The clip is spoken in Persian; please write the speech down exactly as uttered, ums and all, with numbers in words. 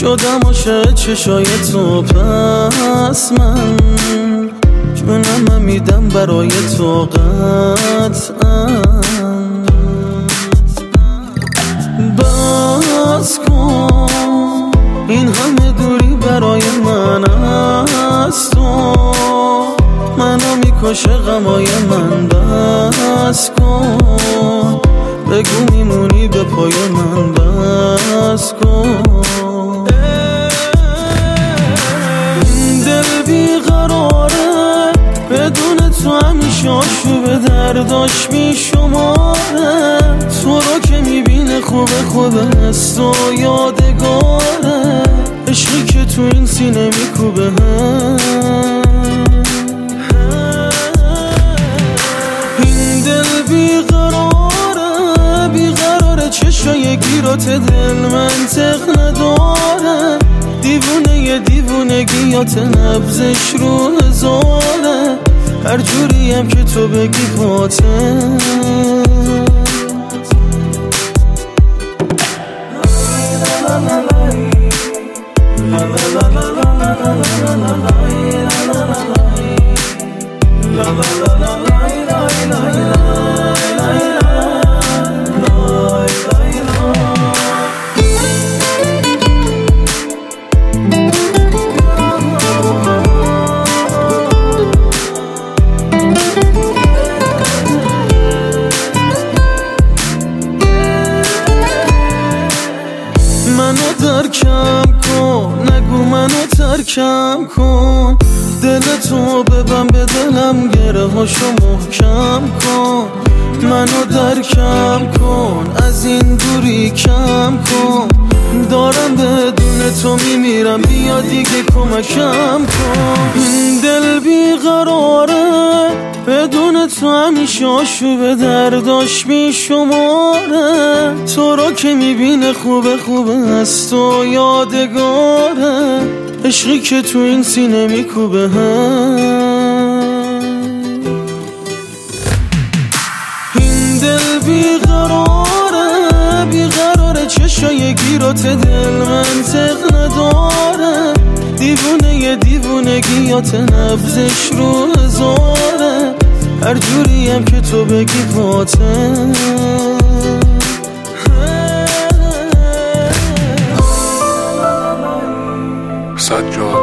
شدم عاشق چشای تو، پس من جونم میدم برای تو قطعا. بس کن این همه دوری برای من از تو، منو میکشه غمای من. بس کن بگو میمونی به پای من. بس کن این دل بیقراره، بدون تو همیشه آشوب درداش میشماره. تو رو که میبینه خوبه خوبه است و یادگاره، عشقی که تو این سینه میکوبه. این دل بیقراره، بیقراره چشای گیرات دل منطق نداره. دیوونه ی دیوونگیات نبزش رو هزاره، هر جوریم که تو بگی پاته. منو ترکم کن، نگو منو ترکم کن. دل تو ببن به دلم، گره هاشو محکم کن. منو درکم کن، از این دوری کم کن. دارم بدون تو میمیرم، بیا دیگه کمکم کن. این دل بیقراره، بدون تو همیشه آشوب درداش میشماره. تو رو که میبینه خوبه خوبه است و یادگاره، عشقی که تو این سینه میکوبه. این دل بیقراره، بیقراره چشای گیرات دل منطق نداره. دیوونه ی دیوونگیات نبزش رو هزاره، هر جوریم که تو بگی پاته. سجاد